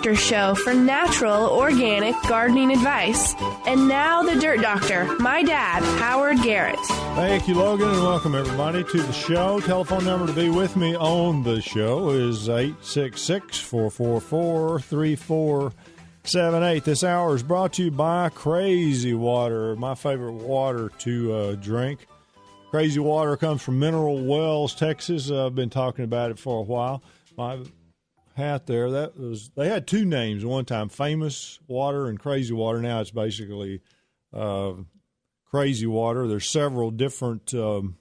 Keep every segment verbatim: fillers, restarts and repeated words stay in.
Doctor Show for natural, organic gardening advice. And now the Dirt Doctor, my dad, Howard Garrett. Thank you, Logan, and welcome everybody to the show. Telephone number to be with me on the show is eight six six, four four four, three four seven eight. This hour is brought to you by Crazy Water, my favorite water to uh, drink. Crazy Water comes from Mineral Wells, Texas. Uh, I've been talking about it for a while. My hat there, that was they had two names at one time, Famous Water and Crazy Water. Now it's basically uh, Crazy Water. There's several different um,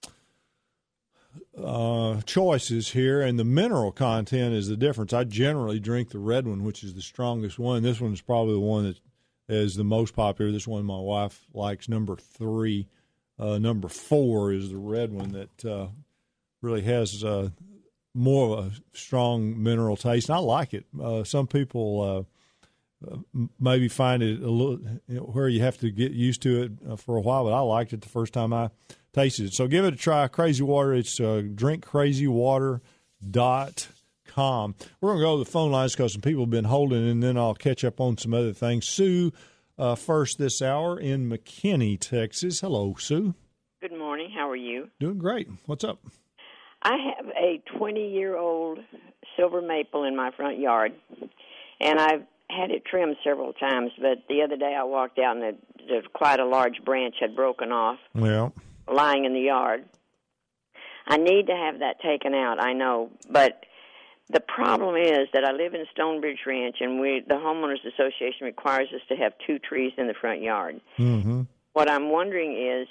uh, choices here, and the mineral content is the difference. I generally drink the red one, which is the strongest one. This one is probably the one that is the most popular. This one my wife likes, number three. Uh, number four is the red one that uh, really has uh, more of a strong mineral taste. And I like it. Uh, some people uh, maybe find it a little, you know, where you have to get used to it uh, for a while, but I liked it the first time I tasted it. So give it a try. Crazy Water. It's uh, drink crazy water dot com. We're going to go to the phone lines because some people have been holding, and then I'll catch up on some other things. Sue, uh, first this hour in McKinney, Texas. Hello, Sue. Good morning. How are you? Doing great. What's up? I have a twenty-year-old silver maple in my front yard, and I've had it trimmed several times, but the other day I walked out and it, it, quite a large branch had broken off, yeah, lying in the yard. I need to have that taken out, I know, but the problem is that I live in Stonebridge Ranch, and we the Homeowners Association requires us to have two trees in the front yard. Mm-hmm. What I'm wondering is,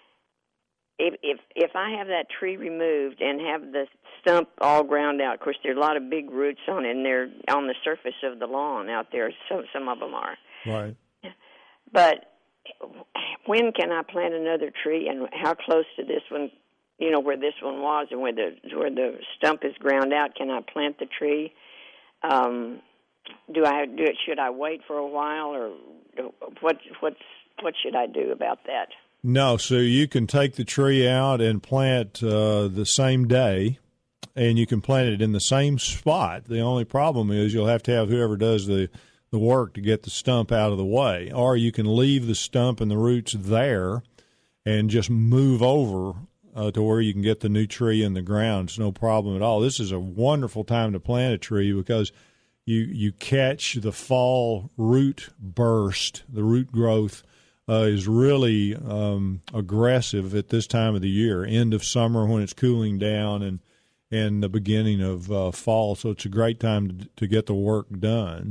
If, if if I have that tree removed and have the stump all ground out, of course, there are a lot of big roots on it, and they're on the surface of the lawn out there. Some some of them are. Right. But when can I plant another tree, and how close to this one, you know, where this one was, and where the where the stump is ground out, can I plant the tree? Um, do I do it? Should I wait for a while, or what? What's what should I do about that? No, so you can take the tree out and plant uh, the same day, and you can plant it in the same spot. The only problem is you'll have to have whoever does the, the work to get the stump out of the way. Or you can leave the stump and the roots there and just move over uh, to where you can get the new tree in the ground. It's no problem at all. This is a wonderful time to plant a tree because you, you catch the fall root burst, the root growth, Uh, is really um, aggressive at this time of the year, end of summer when it's cooling down, and and the beginning of uh, fall. So it's a great time to, to get the work done.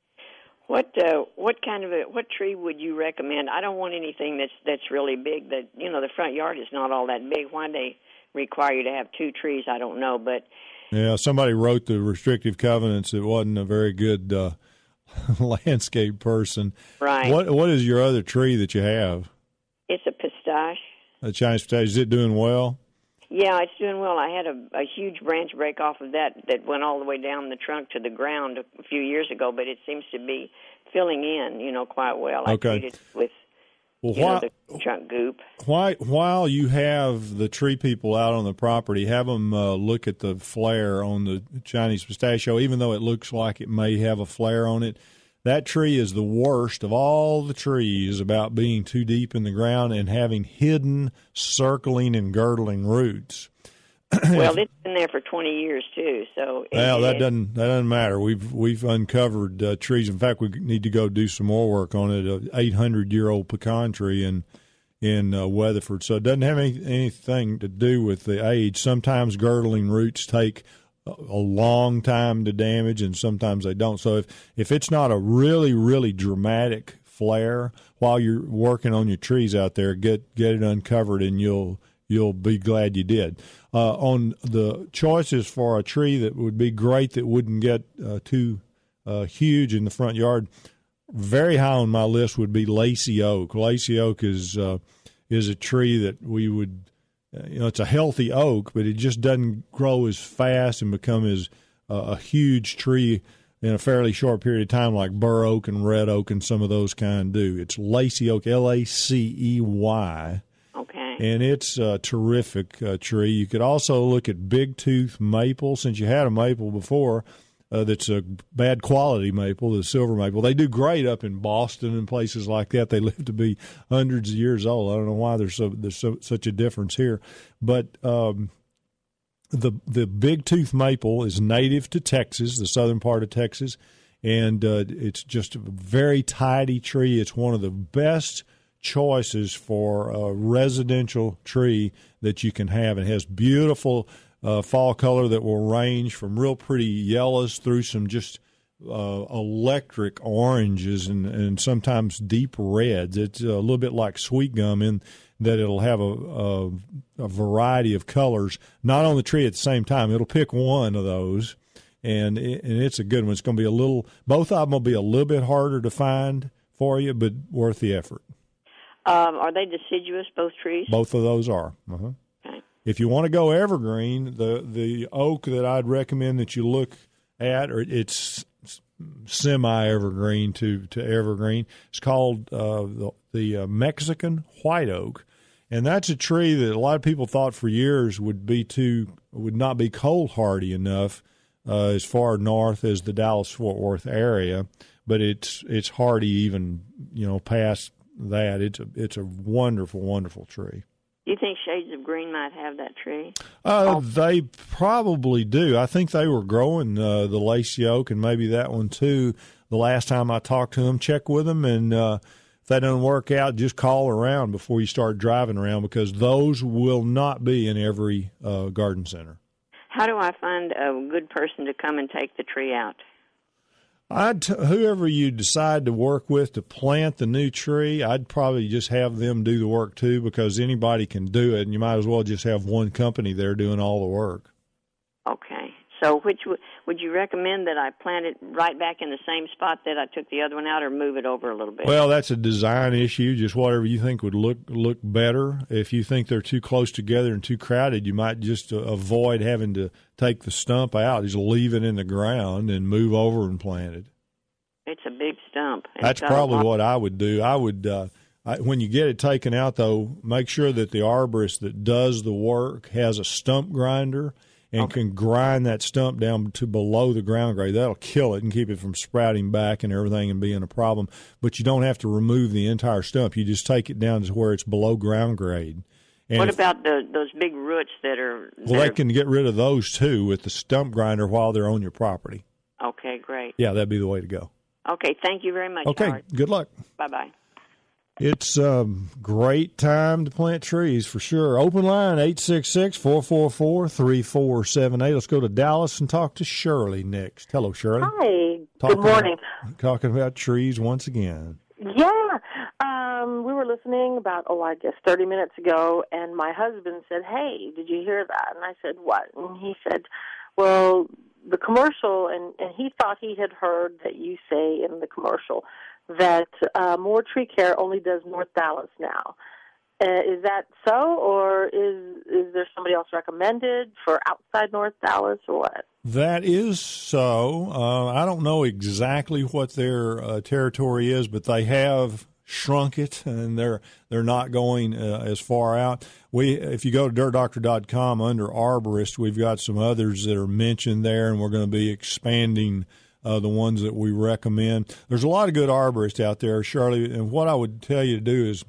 What uh, what kind of a what tree would you recommend? I don't want anything that's that's really big. That you know, the front yard is not all that big. Why they require you to have two trees, I don't know. But yeah, somebody wrote the restrictive covenants. It wasn't a very good Uh, landscape person. Right. What What is your other tree that you have? It's a pistache. A Chinese pistache. Is it doing well? Yeah, it's doing well. I had a, a huge branch break off of that that went all the way down the trunk to the ground a few years ago, but it seems to be filling in, you know, quite well. Okay. I treated with well, you why, know, the trunk goop. Why, while you have the tree people out on the property, have them uh, look at the flare on the Chinese pistachio, even though it looks like it may have a flare on it. That tree is the worst of all the trees about being too deep in the ground and having hidden, circling, and girdling roots. Well, it's been there for twenty years too, so it, well, that it, doesn't that doesn't matter. We've we've uncovered uh, trees. In fact, we need to go do some more work on it. An eight hundred year old pecan tree in in uh, Weatherford, so it doesn't have any, anything to do with the age. Sometimes girdling roots take a, a long time to damage, and sometimes they don't. So if if it's not a really really dramatic flare while you're working on your trees out there, get get it uncovered, and you'll you'll be glad you did. Uh, on the choices for a tree that would be great that wouldn't get uh, too uh, huge in the front yard, very high on my list would be lacy oak. Lacy oak is uh, is a tree that we would, uh, you know, it's a healthy oak, but it just doesn't grow as fast and become as uh, a huge tree in a fairly short period of time like bur oak and red oak and some of those kind do. It's lacy oak, L A C E Y. And it's a terrific uh, tree. You could also look at big tooth maple. Since you had a maple before, uh, that's a bad quality maple, the silver maple. They do great up in Boston and places like that. They live to be hundreds of years old. I don't know why there's so there's so, such a difference here, but um, the the big tooth maple is native to Texas, the southern part of Texas, and uh, it's just a very tidy tree. It's one of the best choices for a residential tree that you can have. It has beautiful uh, fall color that will range from real pretty yellows through some just uh, electric oranges and, and sometimes deep reds. It's a little bit like sweet gum in that it'll have a, a, a variety of colors, not on the tree at the same time. It'll pick one of those, and, it, and it's a good one. It's going to be a little, both of them will be a little bit harder to find for you, but worth the effort. Um, are they deciduous, both trees? Both of those are. Uh-huh. Okay. If you want to go evergreen, the the oak that I'd recommend that you look at, or it's semi-evergreen to, to evergreen, it's called uh, the, the uh, Mexican white oak. And that's a tree that a lot of people thought for years would be too would not be cold hardy enough uh, as far north as the Dallas-Fort Worth area, but it's it's hardy even, you know, past that. It's a it's a wonderful, wonderful tree. Do you think Shades of Green might have that tree? Uh, they probably do. I think they were growing uh, the Lacey Oak and maybe that one too. The last time I talked to them, check with them, and uh, if that doesn't work out, just call around before you start driving around, because those will not be in every uh, garden center. How do I find a good person to come and take the tree out? I'd t- whoever you decide to work with to plant the new tree, I'd probably just have them do the work too, because anybody can do it, and you might as well just have one company there doing all the work. Okay. So which w- would you recommend that I plant it right back in the same spot that I took the other one out, or move it over a little bit? Well, that's a design issue, just whatever you think would look look better. If you think they're too close together and too crowded, you might just uh, avoid having to take the stump out. Just leave it in the ground and move over and plant it. It's a big stump. That's probably what I would do. I would, uh, I, when you get it taken out, though, make sure that the arborist that does the work has a stump grinder and okay. can grind that stump down to below the ground grade. That'll kill it and keep it from sprouting back and everything and being a problem. But you don't have to remove the entire stump. You just take it down to where it's below ground grade. And what if, about the, those big roots that are... That well, they are... can get rid of those, too, with the stump grinder while they're on your property. Okay, great. Yeah, that'd be the way to go. Okay, thank you very much, Okay, Howard. Good luck. Bye-bye. It's a great time to plant trees for sure. Open line, eight six six, four four four, three four seven eight. Let's go to Dallas and talk to Shirley next. Hello, Shirley. Hi. Talking Good morning. About, talking about trees once again. Yeah. Um, we were listening about, oh, I guess thirty minutes ago, and my husband said, hey, did you hear that? And I said, what? And he said, well, the commercial, and, and he thought he had heard that you say in the commercial that uh, More Tree Care only does North Dallas now. Uh, is that so, or is is there somebody else recommended for outside North Dallas, or what? That is so. Uh, I don't know exactly what their uh, territory is, but they have shrunk it, and they're they're not going uh, as far out. We, if you go to dirt doctor dot com under arborist, we've got some others that are mentioned there, and we're going to be expanding uh, the ones that we recommend. There's a lot of good arborists out there, Shirley, and what I would tell you to do is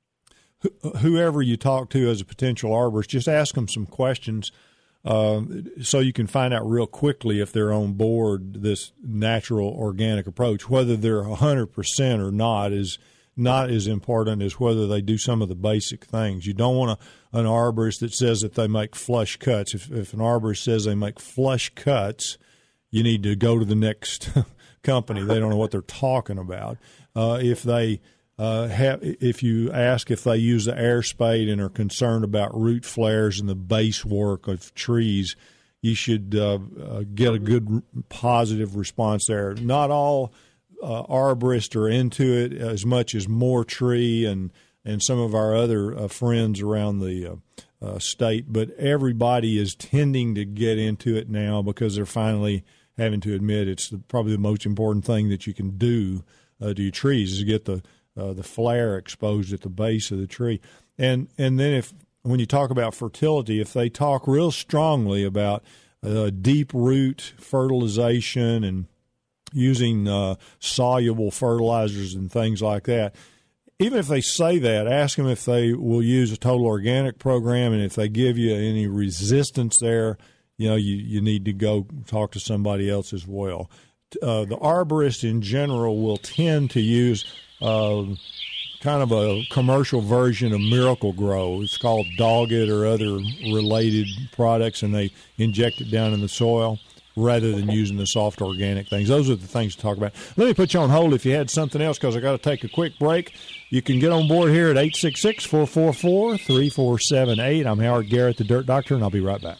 wh- whoever you talk to as a potential arborist, just ask them some questions uh, so you can find out real quickly if they're on board this natural organic approach. Whether they're one hundred percent or not is not as important as whether they do some of the basic things. You don't want a, an arborist that says that they make flush cuts. If, if an arborist says they make flush cuts, you need to go to the next company. They don't know what they're talking about. Uh, if they uh, have, if you ask if they use the air spade and are concerned about root flares and the base work of trees, you should uh, uh, get a good positive response there. Not all Uh, arborists are into it as much as More Tree and, and some of our other uh, friends around the uh, uh, state, but everybody is tending to get into it now because they're finally having to admit it's the, probably the most important thing that you can do uh, to your trees is get the uh, the flare exposed at the base of the tree. And and then if when you talk about fertility, if they talk real strongly about uh, deep root fertilization and using uh, soluble fertilizers and things like that. Even if they say that, ask them if they will use a total organic program, and if they give you any resistance there, you know, you, you need to go talk to somebody else as well. Uh, the arborist in general will tend to use uh, kind of a commercial version of Miracle-Gro. It's called Dogged or other related products, and they inject it down in the soil rather than using the soft organic things. Those are the things to talk about. Let me put you on hold if you had something else, because I got to take a quick break. You can get on board here at eight six six, four four four, three four seven eight. I'm Howard Garrett, the Dirt Doctor, and I'll be right back.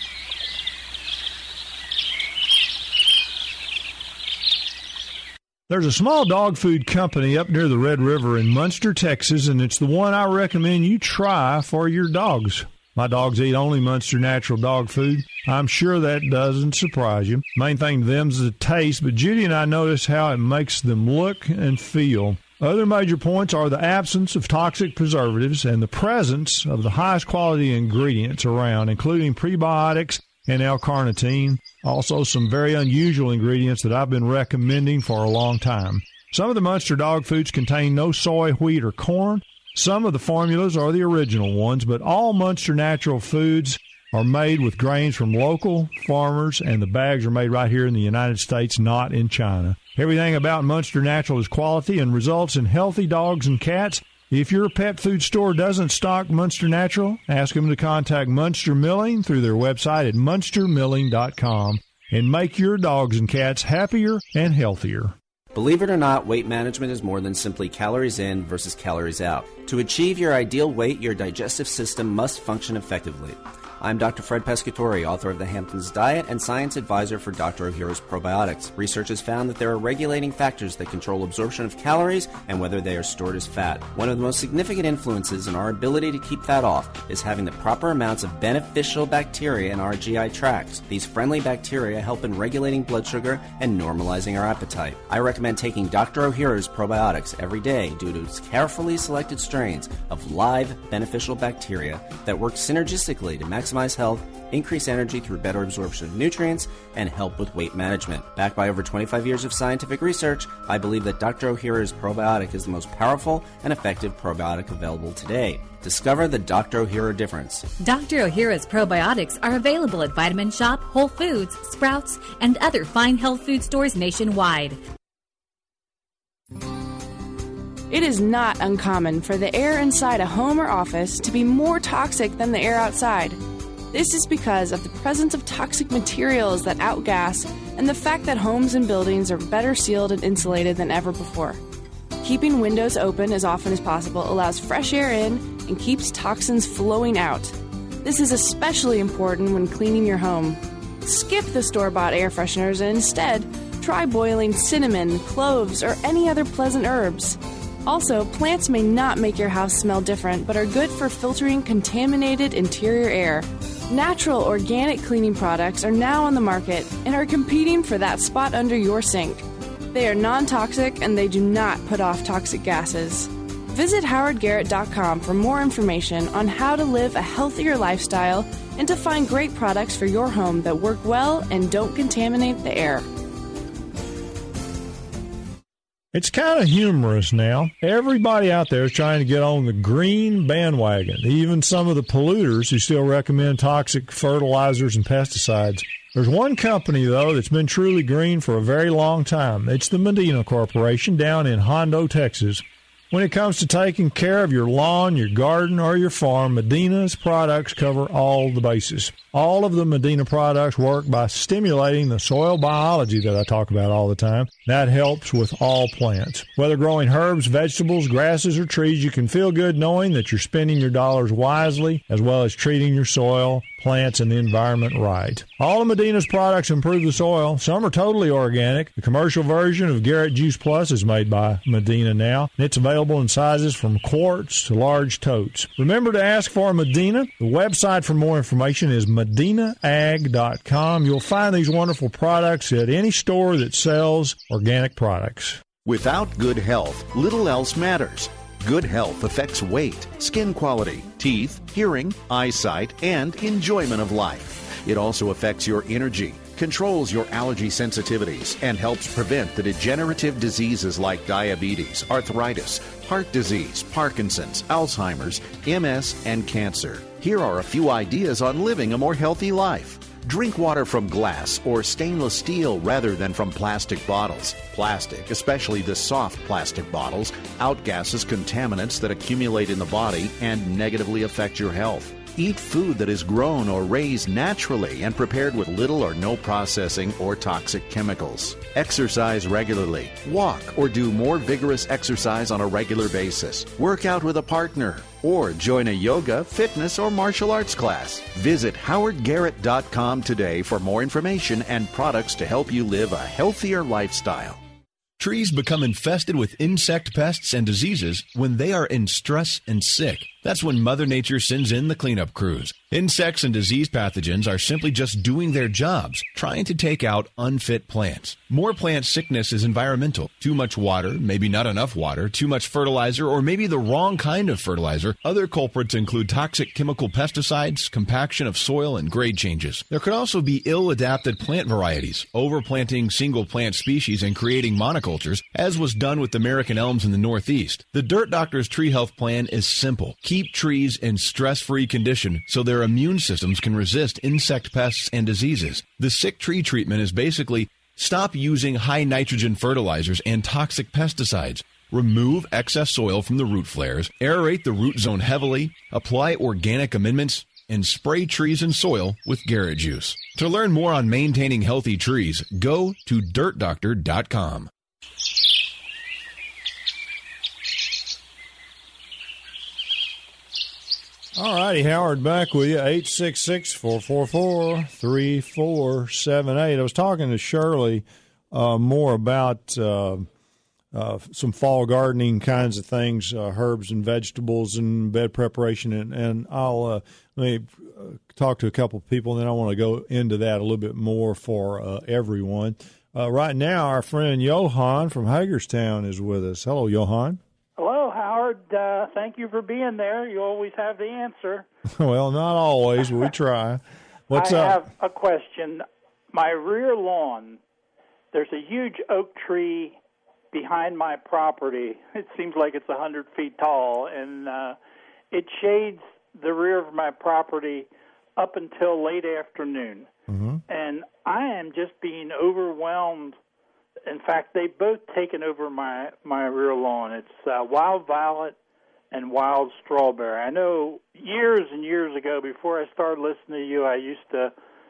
There's a small dog food company up near the Red River in Munster, Texas, and it's the one I recommend you try for your dogs. My dogs eat only Munster natural dog food. I'm sure that doesn't surprise you. Main thing to them is the taste, but Judy and I notice how it makes them look and feel. Other major points are the absence of toxic preservatives and the presence of the highest quality ingredients around, including prebiotics and L-carnitine. Also, some very unusual ingredients that I've been recommending for a long time. Some of the Munster dog foods contain no soy, wheat, or corn. Some of the formulas are the original ones, but all Munster natural foods are made with grains from local farmers, and the bags are made right here in the United States, not in China. Everything about Munster Natural is quality and results in healthy dogs and cats. If your pet food store doesn't stock Munster Natural, ask them to contact Munster Milling through their website at munster milling dot com and make your dogs and cats happier and healthier. Believe it or not, weight management is more than simply calories in versus calories out. To achieve your ideal weight, your digestive system must function effectively. I'm Doctor Fred Pescatore, author of The Hamptons Diet and science advisor for Doctor Ohhira's Probiotics. Research has found that there are regulating factors that control absorption of calories and whether they are stored as fat. One of the most significant influences in our ability to keep fat off is having the proper amounts of beneficial bacteria in our G I tracts. These friendly bacteria help in regulating blood sugar and normalizing our appetite. I recommend taking Doctor Ohhira's Probiotics every day due to its carefully selected strains of live beneficial bacteria that work synergistically to maximize health, increase energy through better absorption of nutrients, and help with weight management. Backed by over twenty-five years of scientific research, I believe that Doctor Ohhira's Probiotic is the most powerful and effective probiotic available today. Discover the Doctor Ohhira difference. Doctor Ohhira's Probiotics are available at Vitamin Shop, Whole Foods, Sprouts, and other fine health food stores nationwide. It is not uncommon for the air inside a home or office to be more toxic than the air outside. This is because of the presence of toxic materials that outgas and the fact that homes and buildings are better sealed and insulated than ever before. Keeping windows open as often as possible allows fresh air in and keeps toxins flowing out. This is especially important when cleaning your home. Skip the store-bought air fresheners and instead try boiling cinnamon, cloves, or any other pleasant herbs. Also, plants may not make your house smell different, but are good for filtering contaminated interior air. Natural organic cleaning products are now on the market and are competing for that spot under your sink. They are non-toxic and they do not put off toxic gases. Visit howard garrett dot com for more information on how to live a healthier lifestyle and to find great products for your home that work well and don't contaminate the air. It's kind of humorous now. Everybody out there is trying to get on the green bandwagon, even some of the polluters who still recommend toxic fertilizers and pesticides. There's one company, though, that's been truly green for a very long time. It's the Medina Corporation down in Hondo, Texas. When it comes to taking care of your lawn, your garden, or your farm, Medina's products cover all the bases. All of the Medina products work by stimulating the soil biology that I talk about all the time. That helps with all plants. Whether growing herbs, vegetables, grasses, or trees, you can feel good knowing that you're spending your dollars wisely as well as treating your soil, plants, and the environment right. All of Medina's products improve the soil. Some are totally organic. The commercial version of Garrett Juice Plus is made by Medina now. It's available in sizes from quarts to large totes. Remember to ask for Medina. The website for more information is medina ag dot com. You'll find these wonderful products at any store that sells organic products. Without good health, little else matters. Good health affects weight, skin quality, teeth, hearing, eyesight, and enjoyment of life. It also affects your energy, controls your allergy sensitivities, and helps prevent the degenerative diseases like diabetes, arthritis, heart disease, Parkinson's, Alzheimer's, M S, and cancer. Here are a few ideas on living a more healthy life. Drink water from glass or stainless steel rather than from plastic bottles. Plastic, especially the soft plastic bottles, outgasses contaminants that accumulate in the body and negatively affect your health. Eat food that is grown or raised naturally and prepared with little or no processing or toxic chemicals. Exercise regularly. Walk or do more vigorous exercise on a regular basis. Work out with a partner. Or join a yoga, fitness, or martial arts class. Visit howard garrett dot com today for more information and products to help you live a healthier lifestyle. Trees become infested with insect pests and diseases when they are in stress and sick. That's when Mother Nature sends in the cleanup crews. Insects and disease pathogens are simply just doing their jobs, trying to take out unfit plants. More plant sickness is environmental. Too much water, maybe not enough water, too much fertilizer, or maybe the wrong kind of fertilizer. Other culprits include toxic chemical pesticides, compaction of soil, and grade changes. There could also be ill-adapted plant varieties, overplanting single plant species and creating monocultures, as was done with American elms in the Northeast. The Dirt Doctor's Tree Health Plan is simple. Keep trees in stress-free condition so their immune systems can resist insect pests and diseases. The sick tree treatment is basically stop using high nitrogen fertilizers and toxic pesticides. Remove excess soil from the root flares, aerate the root zone heavily, apply organic amendments, and spray trees and soil with Garrett Juice. To learn more on maintaining healthy trees, go to dirt doctor dot com. All righty, Howard, back with you, eight six six, four four four, three four seven eight. I was talking to Shirley uh, more about uh, uh, some fall gardening kinds of things, uh, herbs and vegetables and bed preparation, and, and I'll uh, let me talk to a couple of people, and then I want to go into that a little bit more for uh, everyone. Uh, right now, our friend Johan from Hagerstown is with us. Hello, Johan. Hello, Howard. Uh, thank you for being there. You always have the answer. Well, not always, but we try. What's I up? I have a question. My rear lawn, there's a huge oak tree behind my property. It seems like it's one hundred feet tall, and uh, it shades the rear of my property up until late afternoon. Mm-hmm. And I am just being overwhelmed. In fact, they've both taken over my, my rear lawn. It's uh, wild violet and wild strawberry. I know years and years ago, before I started listening to you, I used to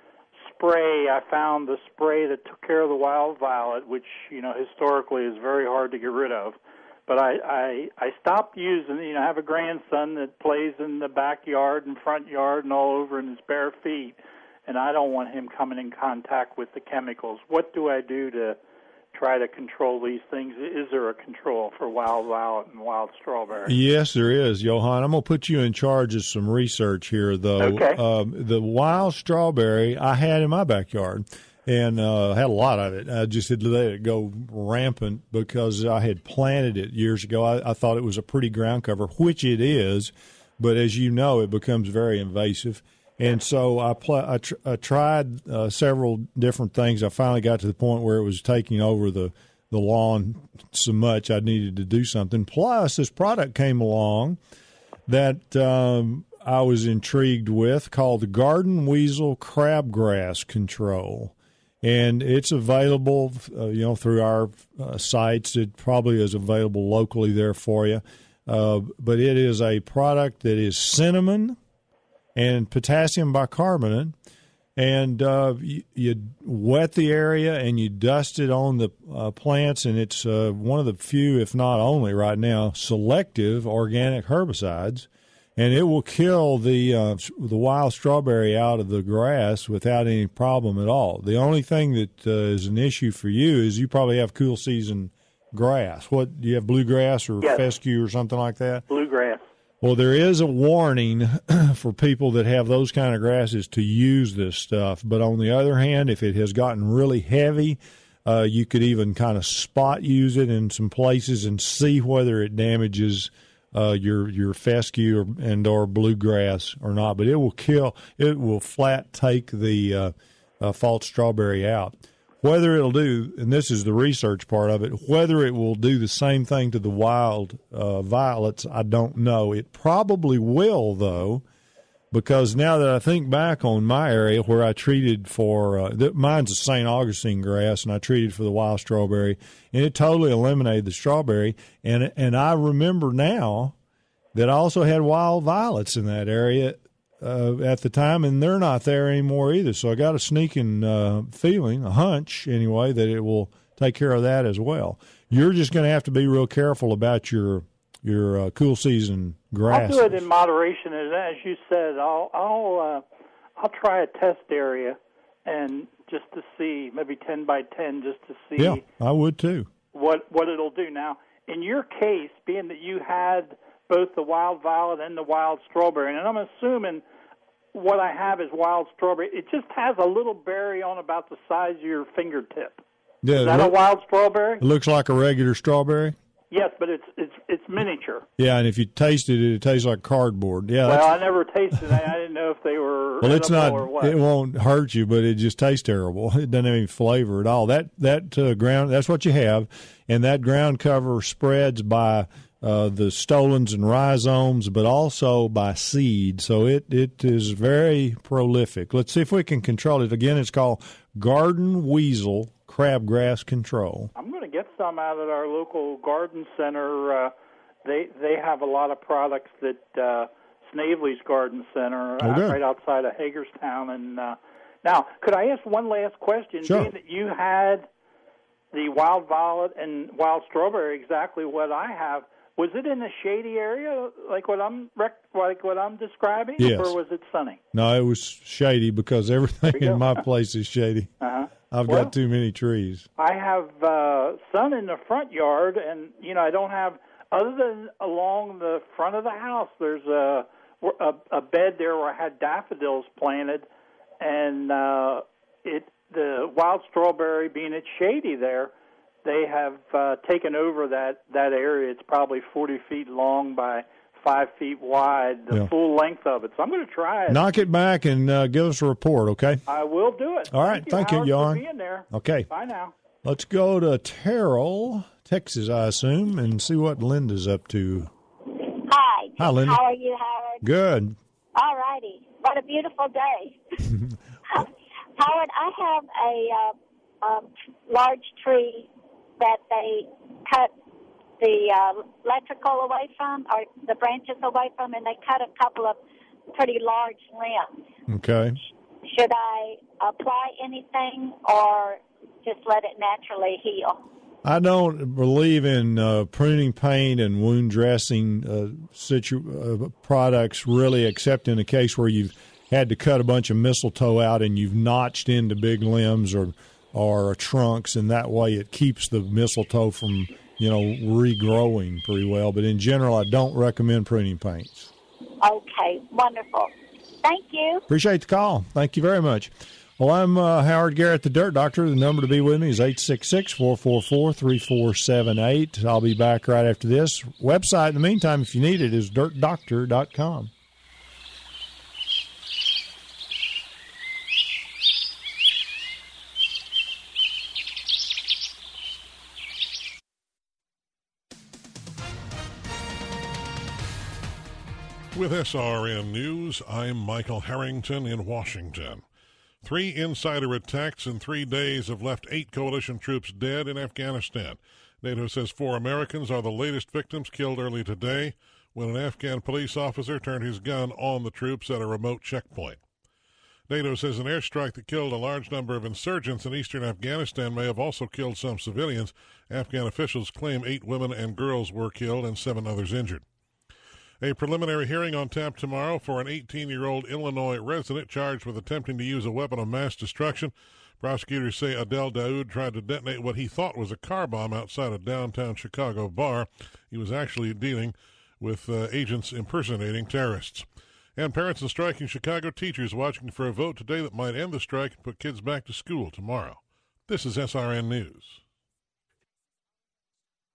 spray. I found the spray that took care of the wild violet, which, you know, historically is very hard to get rid of. But I, I, I stopped using it. You know, I have a grandson that plays in the backyard and front yard and all over in his bare feet, and I don't want him coming in contact with the chemicals. What do I do to try to control these things? Is there a control for wild violet and wild strawberry? Yes, there is, Johan. I'm going to put you in charge of some research here, though. Okay. Um, the wild strawberry I had in my backyard, and uh, had a lot of it. I just had to let it go rampant because I had planted it years ago. I, I thought it was a pretty ground cover, which it is, but as you know, it becomes very invasive. And so I, pl- I, tr- I tried uh, several different things. I finally got to the point where it was taking over the, the lawn so much I needed to do something. Plus, this product came along that um, I was intrigued with called the Garden Weasel Crabgrass Control. And it's available, uh, you know, through our uh, sites. It probably is available locally there for you. Uh, but it is a product that is cinnamon and potassium bicarbonate, and uh, you, you wet the area and you dust it on the uh, plants, and it's uh, one of the few, if not only right now, selective organic herbicides, and it will kill the uh, the wild strawberry out of the grass without any problem at all. The only thing that uh, is an issue for you is you probably have cool season grass. What, do you have bluegrass or yes. fescue or something like that? Bluegrass. Well, there is a warning for people that have those kind of grasses to use this stuff. But on the other hand, if it has gotten really heavy, uh, you could even kind of spot use it in some places and see whether it damages uh, your your fescue or, and or bluegrass or not, but it will kill. It will flat take the uh, uh, false strawberry out. Whether it'll do, and this is the research part of it, whether it will do the same thing to the wild uh, violets, I don't know. It probably will, though. Because now that I think back on my area where I treated for, uh, th- mine's a Saint Augustine grass, and I treated for the wild strawberry, and it totally eliminated the strawberry. And and I remember now that I also had wild violets in that area uh, at the time, and they're not there anymore either. So I got a sneaking uh, feeling, a hunch anyway, that it will take care of that as well. You're just going to have to be real careful about your your uh, cool season grass. I'll do it in moderation, and as you said, I'll I'll uh, I'll try a test area, and just to see, maybe ten by ten, just to see. Yeah, I would too. What what it'll do now. In your case, being that you had both the wild violet and the wild strawberry, and I'm assuming what I have is wild strawberry. It just has a little berry on about the size of your fingertip. Yeah, is that look, a wild strawberry? It looks like a regular strawberry. Yes, but it's it's it's miniature. Yeah, and if you tasted it, it tastes like cardboard. Yeah. Well, I never tasted it. I didn't know if they were well, it's not. or what. It won't hurt you, but it just tastes terrible. It doesn't have any flavor at all. That that uh, ground. That's what you have, and that ground cover spreads by uh, the stolons and rhizomes, but also by seed. So it it is very prolific. Let's see if we can control it. Again, it's called garden weasel crabgrass control. I'm going to get some out at our local garden center. Uh, they they have a lot of products that uh, Snavely's Garden Center, oh, uh, right outside of Hagerstown. And uh, now, could I ask one last question? Sure. Being that you had the wild violet and wild strawberry, exactly what I have, was it in a shady area like what I'm rec- like what I'm describing, yes. or was it sunny? No, it was shady because everything in my place is shady. Uh-huh. I've well, got too many trees. I have uh, sun in the front yard, and you know I don't have other than along the front of the house. There's a a, a bed there where I had daffodils planted, and uh, it the wild strawberry being it's shady there. They have uh, taken over that, that area. It's probably forty feet long by five feet wide, the yeah. full length of it. So I'm going to try it. Knock it back and uh, give us a report, okay? I will do it. All right. Thank you, Thank you, Howard, Jan. for being there. Okay. Bye now. Let's go to Terrell, Texas, I assume, and see what Linda's up to. Hi. Hi, Linda. How are you, Howard? Good. All righty. What a beautiful day. Howard, I have a uh, um, large tree that they cut the uh, electrical away from, or the branches away from, and they cut a couple of pretty large limbs. Okay. Should I apply anything or just let it naturally heal? I don't believe in uh, pruning paint and wound dressing uh, situ- uh, products really, except in a case where you've had to cut a bunch of mistletoe out and you've notched into big limbs or or trunks, and that way it keeps the mistletoe from, you know, regrowing pretty well. But in general, I don't recommend pruning paints. Okay, wonderful. Thank you. Appreciate the call. Thank you very much. Well, I'm uh, Howard Garrett, the Dirt Doctor. The number to be with me is eight six six, four four four, three four seven eight. I'll be back right after this. Website, in the meantime, if you need it, is dirt doctor dot com. With S R N News, I'm Michael Harrington in Washington. Three insider attacks in three days have left eight coalition troops dead in Afghanistan. NATO says four Americans are the latest victims killed early today when an Afghan police officer turned his gun on the troops at a remote checkpoint. NATO says an airstrike that killed a large number of insurgents in eastern Afghanistan may have also killed some civilians. Afghan officials claim eight women and girls were killed and seven others injured. A preliminary hearing on tap tomorrow for an eighteen-year-old Illinois resident charged with attempting to use a weapon of mass destruction. Prosecutors say Adel Daoud tried to detonate what he thought was a car bomb outside a downtown Chicago bar. He was actually dealing with uh, agents impersonating terrorists. And parents and striking Chicago teachers watching for a vote today that might end the strike and put kids back to school tomorrow. This is S R N News.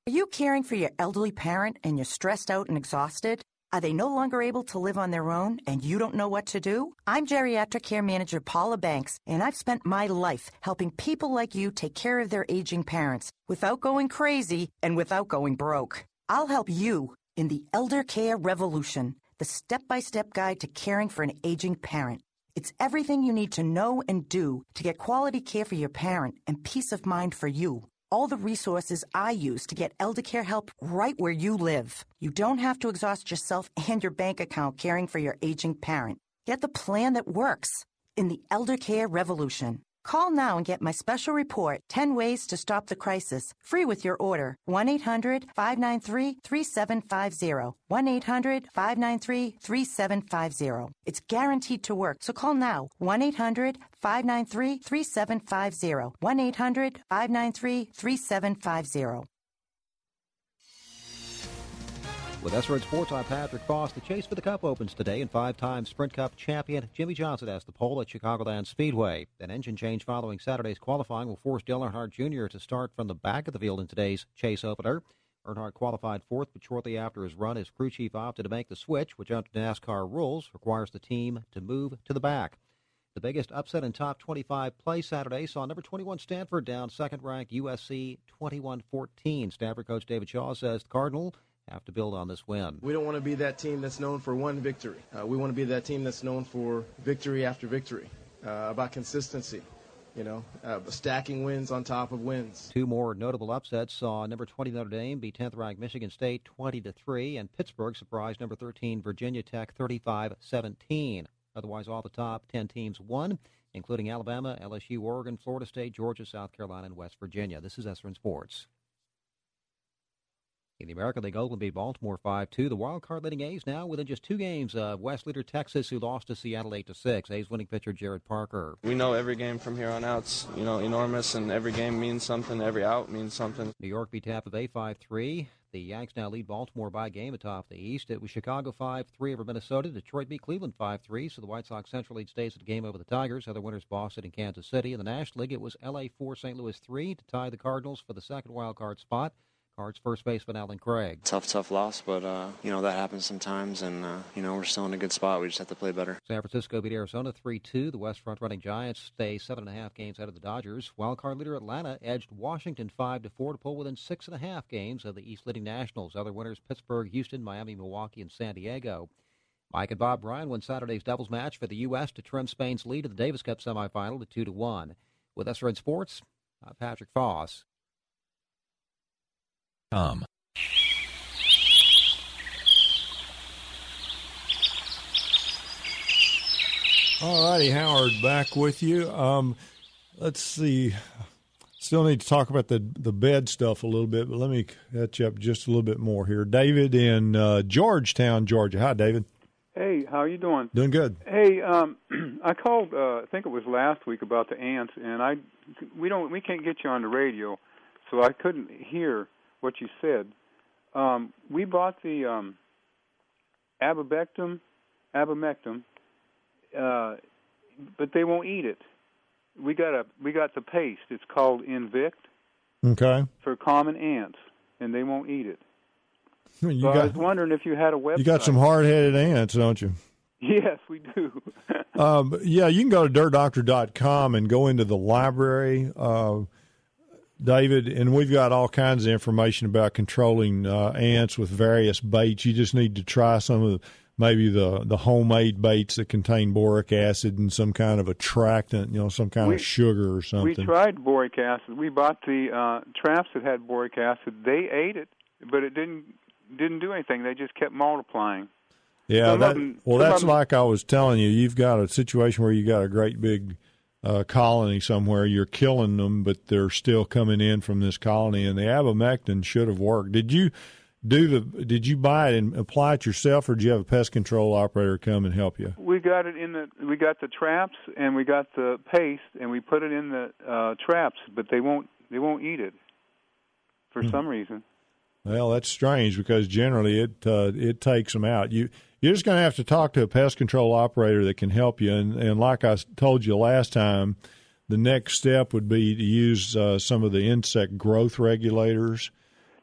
Are you caring for your elderly parent and you're stressed out and exhausted? Are they no longer able to live on their own and you don't know what to do? I'm Geriatric Care Manager Paula Banks, and I've spent my life helping people like you take care of their aging parents without going crazy and without going broke. I'll help you in the Elder Care Revolution, the step-by-step guide to caring for an aging parent. It's everything you need to know and do to get quality care for your parent and peace of mind for you. All the resources I use to get elder care help right where you live. You don't have to exhaust yourself and your bank account caring for your aging parent. Get the plan that works in the Elder Care Revolution. Call now and get my special report, ten Ways to Stop the Crisis, free with your order. one eight hundred five nine three three seven five zero. one eight hundred five nine three three seven five zero. It's guaranteed to work, so call now. one eight hundred five nine three three seven five zero. one eight hundred five nine three three seven five zero. With S R N Sports, I'm Patrick Foss. The chase for the Cup opens today, and five-time Sprint Cup champion Jimmy Johnson has the pole at Chicagoland Speedway. An engine change following Saturday's qualifying will force Dale Earnhardt Junior to start from the back of the field in today's chase opener. Earnhardt qualified fourth, but shortly after his run, his crew chief opted to make the switch, which under NASCAR rules requires the team to move to the back. The biggest upset in top twenty-five play Saturday saw number twenty-one Stanford down second-ranked U S C twenty-one fourteen. Stanford coach David Shaw says the Cardinal have to build on this win. We don't want to be that team that's known for one victory. Uh, we want to be that team that's known for victory after victory, uh, about consistency, you know, uh, stacking wins on top of wins. Two more notable upsets saw number twenty Notre Dame beat tenth-ranked Michigan State twenty to three, and Pittsburgh surprised number thirteen Virginia Tech thirty-five seventeen. Otherwise, all the top ten teams won, including Alabama, L S U, Oregon, Florida State, Georgia, South Carolina, and West Virginia. This is S R N Sports. In the American League, Oakland beat Baltimore five two. The wild card leading A's now within just two games of West leader Texas, who lost to Seattle eight to six. A's winning pitcher Jared Parker. We know every game from here on out's, you know, enormous, and every game means something. Every out means something. New York beat Tampa Bay five three. The Yanks now lead Baltimore by a game atop the East. It was Chicago five three over Minnesota. Detroit beat Cleveland five three, so the White Sox Central lead stays at a game over the Tigers. Other winners, Boston and Kansas City. In the National League, it was L A four, Saint Louis three to tie the Cardinals for the second wild card spot. Cards first baseman Alan Craig. Tough, tough loss, but, uh, you know, that happens sometimes, and, uh, you know, we're still in a good spot. We just have to play better. San Francisco beat Arizona three two. The West front-running Giants stay seven and a half games ahead of the Dodgers. Wildcard leader Atlanta edged Washington five to four to pull within six and a half games of the East leading Nationals. Other winners, Pittsburgh, Houston, Miami, Milwaukee, and San Diego. Mike and Bob Bryan won Saturday's doubles match for the U S to trim Spain's lead in the Davis Cup semifinal to two to one. With S R N Sports, I'm Patrick Foss. Um. All righty, Howard, back with you. Um, let's see. Still need to talk about the the bed stuff a little bit, but let me catch up just a little bit more here. David in uh, Georgetown, Georgia. Hi, David. Hey, how are you doing? Doing good. Hey, um, I called. Uh, I think it was last week about the ants, and I we don't we can't get you on the radio, so I couldn't hear what you said. Um, we bought the um, abamectin, abamectin. Uh, but they won't eat it. We got a we got the paste. It's called Invict. Okay. For common ants, and they won't eat it. You so got, I was wondering if you had a website. You got some hard-headed ants, don't you? Yes, we do. um, yeah, you can go to dirt doctor dot com and go into the library, uh, David, and we've got all kinds of information about controlling uh, ants with various baits. You just need to try some of the maybe the, the homemade baits that contain boric acid and some kind of attractant, you know, some kind we, of sugar or something. We tried boric acid. We bought the uh, traps that had boric acid. They ate it, but it didn't didn't do anything. They just kept multiplying. Yeah, that, them, well, that's them, like I was telling you. You've got a situation where you got a great big uh, colony somewhere. You're killing them, but they're still coming in from this colony, and the abamectin should have worked. Did you do the? Did you buy it and apply it yourself, or did you have a pest control operator come and help you? We got it in the. We got the traps and we got the paste, and we put it in the uh, traps, but they won't. They won't eat it for hmm. some reason. Well, that's strange because generally it uh, it takes them out. You you're just going to have to talk to a pest control operator that can help you. And, and like I told you last time, the next step would be to use uh, some of the insect growth regulators.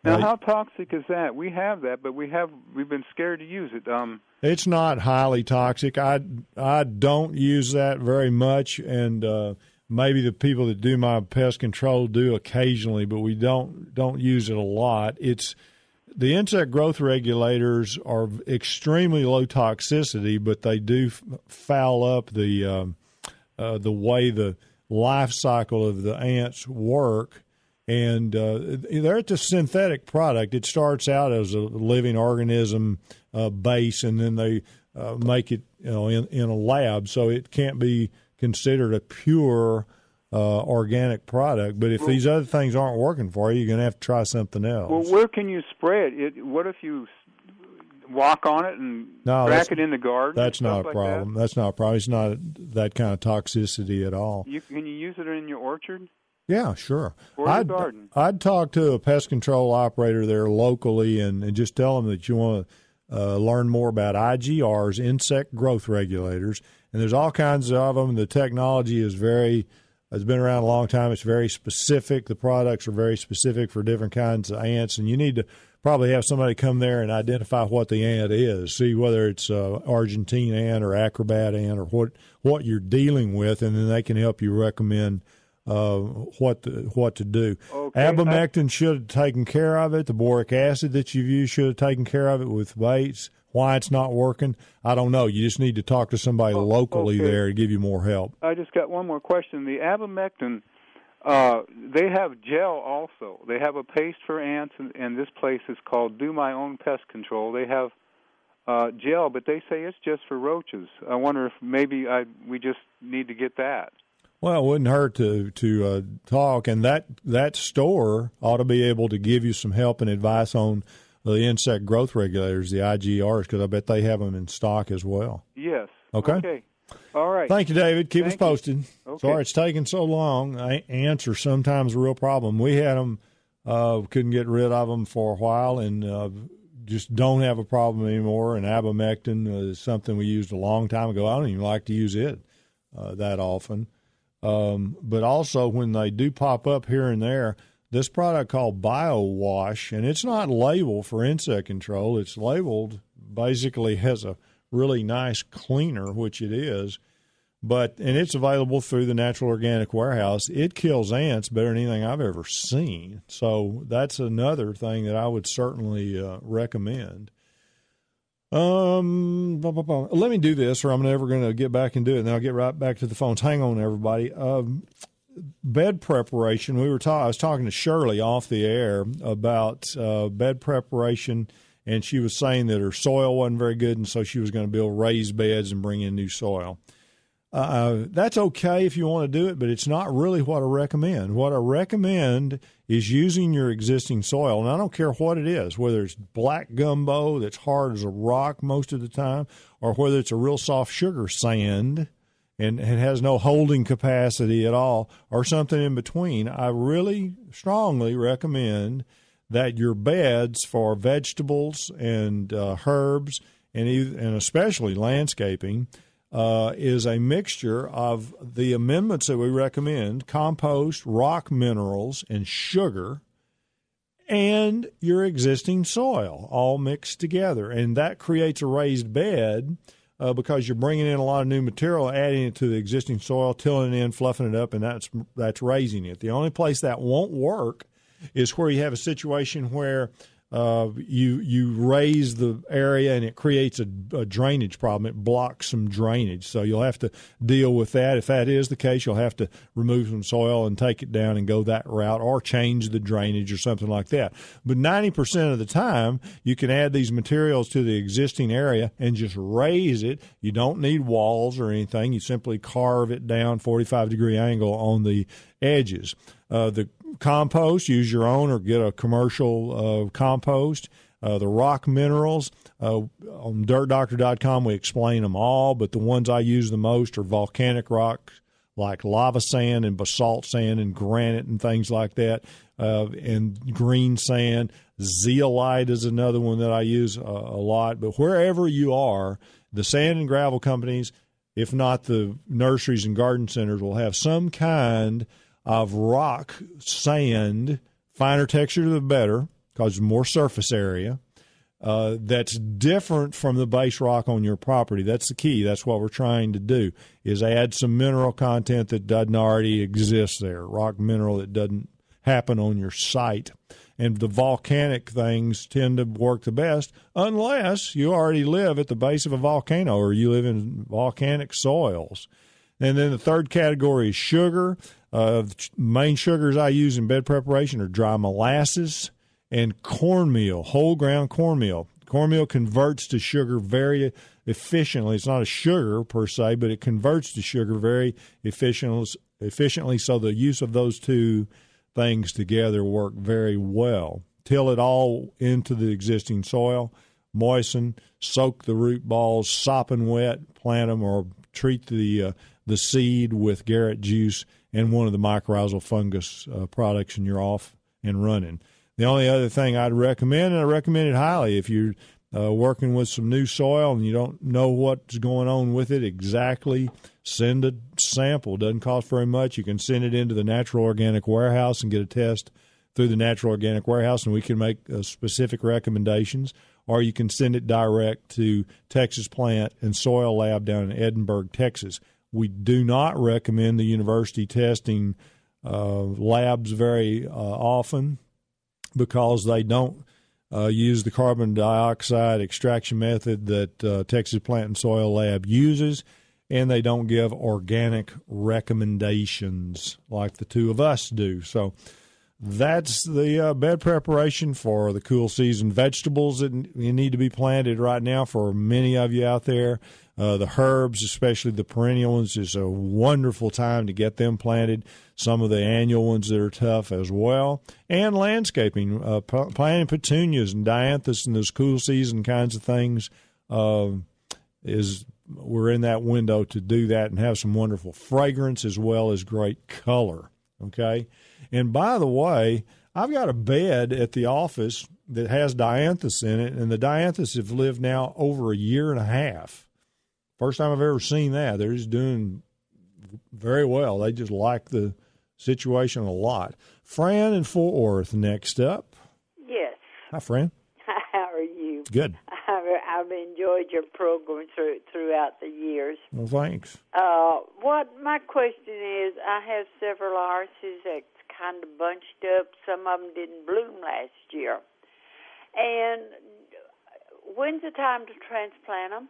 Now, Uh, how toxic is that? We have that, but we have we've been scared to use it. Um, It's not highly toxic. I, I don't use that very much, and uh, maybe the people that do my pest control do occasionally, but we don't don't use it a lot. It's the insect growth regulators are extremely low toxicity, but they do f- foul up the um, uh, the way the life cycle of the ants work. And uh, they're it's a synthetic product. It starts out as a living organism uh, base, and then they uh, make it, you know, in, in a lab. So it can't be considered a pure uh, organic product. But if well, these other things aren't working for you, you're going to have to try something else. Well, where can you spray it? it what if you walk on it and no, crack it in the garden? That's not a like problem. That? That's not a problem. It's not that kind of toxicity at all. You, can you use it in your orchard? Yeah, sure. Or I'd, garden. I'd talk to a pest control operator there locally and, and just tell them that you want to uh, learn more about I G Rs, insect growth regulators, and there's all kinds of them. The technology is very has been around a long time. It's very specific. The products are very specific for different kinds of ants, and you need to probably have somebody come there and identify what the ant is, see whether it's uh, Argentine ant or acrobat ant or what what you're dealing with, and then they can help you recommend Uh, what to, what to do. Okay. Abamectin should have taken care of it. The boric acid that you've used should have taken care of it with baits. Why it's not working, I don't know. You just need to talk to somebody oh, locally okay. there to give you more help. I just got one more question. The abamectin, uh, they have gel also. They have a paste for ants, and, and this place is called Do My Own Pest Control. They have uh, gel, but they say it's just for roaches. I wonder if maybe I we just need to get that. Well, it wouldn't hurt to to uh, talk, and that that store ought to be able to give you some help and advice on the insect growth regulators, the I G Rs, because I bet they have them in stock as well. Yes. Okay. Okay. All right. Thank you, David. Keep Thank us posted. Okay. Sorry it's taking so long. Ants are sometimes a real problem. We had them, uh, couldn't get rid of them for a while, and uh, just don't have a problem anymore. And abamectin is something we used a long time ago. I don't even like to use it uh, that often. Um, but also when they do pop up here and there, this product called BioWash, and it's not labeled for insect control. It's labeled basically as a really nice cleaner, which it is. But and it's available through the Natural Organic Warehouse. It kills ants better than anything I've ever seen. So that's another thing that I would certainly uh, recommend. Um, blah, blah, blah. Let me do this, or I'm never going to get back and do it. And then I'll get right back to the phones. Hang on, everybody. Um, bed preparation. We were talking. I was talking to Shirley off the air about uh, bed preparation, and she was saying that her soil wasn't very good, and so she was going to build raised beds and bring in new soil. Uh, that's okay if you want to do it, but it's not really what I recommend. What I recommend is using your existing soil, and I don't care what it is, whether it's black gumbo that's hard as a rock most of the time, or whether it's a real soft sugar sand and it has no holding capacity at all, or something in between. I really strongly recommend that your beds for vegetables and uh, herbs and, and especially landscaping Uh, is a mixture of the amendments that we recommend: compost, rock minerals, and sugar, and your existing soil all mixed together. And that creates a raised bed uh, because you're bringing in a lot of new material, adding it to the existing soil, tilling it in, fluffing it up, and that's that's raising it. The only place that won't work is where you have a situation where Uh, you you raise the area and it creates a, a drainage problem. It blocks some drainage, so you'll have to deal with that. If that is the case, you'll have to remove some soil and take it down and go that route, or change the drainage or something like that. But ninety percent of the time, you can add these materials to the existing area and just raise it. You don't need walls or anything. You simply carve it down forty-five degree angle on the edges. Uh, the compost, use your own or get a commercial uh, compost. Uh, the rock minerals, uh, on dirt doctor dot com we explain them all, but the ones I use the most are volcanic rocks like lava sand and basalt sand and granite and things like that, uh, and green sand. Zeolite is another one that I use a, a lot. But wherever you are, the sand and gravel companies, if not the nurseries and garden centers, will have some kind of rock sand, finer texture the better, because more surface area. Uh, that's different from the base rock on your property. That's the key. That's what we're trying to do, is add some mineral content that doesn't already exist there, rock mineral that doesn't happen on your site. And the volcanic things tend to work the best unless you already live at the base of a volcano or you live in volcanic soils. And then the third category is sugar. Uh, the main sugars I use in bed preparation are dry molasses and cornmeal, whole ground cornmeal. Cornmeal converts to sugar very efficiently. It's not a sugar per se, but it converts to sugar very efficiently, efficiently, so the use of those two things together work very well. Till it all into the existing soil, moisten, soak the root balls, sopping wet, plant them, or treat the uh, the seed with Garrett juice and one of the mycorrhizal fungus uh, products, and you're off and running. The only other thing I'd recommend, and I recommend it highly, if you're uh, working with some new soil and you don't know what's going on with it exactly, send a sample. Doesn't cost very much. You can send it into the Natural Organic Warehouse and get a test through the Natural Organic Warehouse, and we can make uh, specific recommendations. Or you can send it direct to Texas Plant and Soil Lab down in Edinburgh, Texas. We do not recommend the university testing uh, labs very uh, often, because they don't uh, use the carbon dioxide extraction method that uh, Texas Plant and Soil Lab uses, and they don't give organic recommendations like the two of us do. So that's the uh, bed preparation for the cool season. Vegetables that need to be planted right now for many of you out there. Uh, the herbs, especially the perennial ones, is a wonderful time to get them planted. Some of the annual ones that are tough as well. And landscaping, uh, p- planting petunias and dianthus and those cool season kinds of things uh, is we're in that window to do that and have some wonderful fragrance as well as great color. Okay? And by the way, I've got a bed at the office that has dianthus in it, and the dianthus have lived now over a year and a half. First time I've ever seen that. They're just doing very well. They just like the situation a lot. Fran in Fort Worth next up. Yes. Hi, Fran. How are you? Good. I've, I've enjoyed your program through, throughout the years. Well, thanks. Uh, what my question is, I have several irises that's kind of bunched up. Some of them didn't bloom last year. And when's the time to transplant them?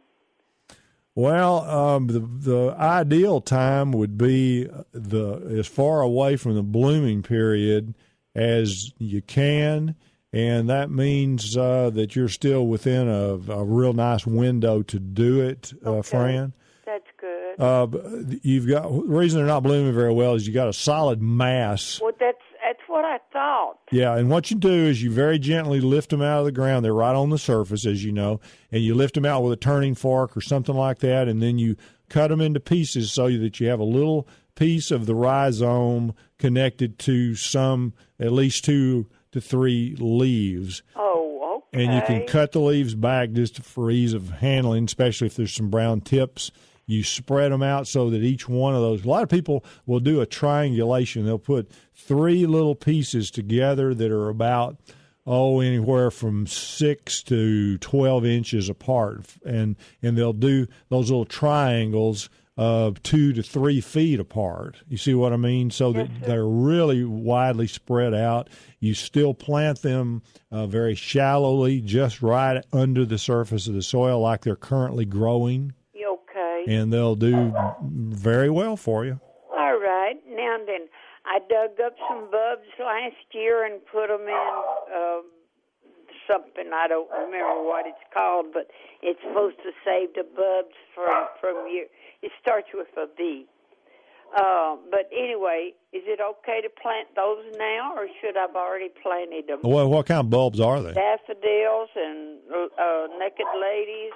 Well, um, the the ideal time would be the as far away from the blooming period as you can, and that means uh, that you're still within a, a real nice window to do it, uh, okay. Fran. That's good. Uh, you've got the reason they're not blooming very well is you got a solid mass. Well, that's that's what I thought. Yeah, and what you do is you very gently lift them out of the ground. They're right on the surface, as you know, and you lift them out with a turning fork or something like that, and then you cut them into pieces so that you have a little piece of the rhizome connected to some, at least two to three leaves. Oh, okay. And you can cut the leaves back just for ease of handling, especially if there's some brown tips. You spread them out so that each one of those, a lot of people will do a triangulation. They'll put three little pieces together that are about, oh, anywhere from six to twelve inches apart. And, and they'll do those little triangles of two to three feet apart. You see what I mean? So that yes, they're really widely spread out. You still plant them uh, very shallowly, just right under the surface of the soil like they're currently growing. And they'll do very well for you. All right. Now then, I dug up some bulbs last year and put them in uh, something. I don't remember what it's called, but it's supposed to save the bulbs from, from year. It starts with a V. Uh, but anyway, is it okay to plant those now, or should I have already planted them? Well, what kind of bulbs are they? Daffodils and uh, naked ladies.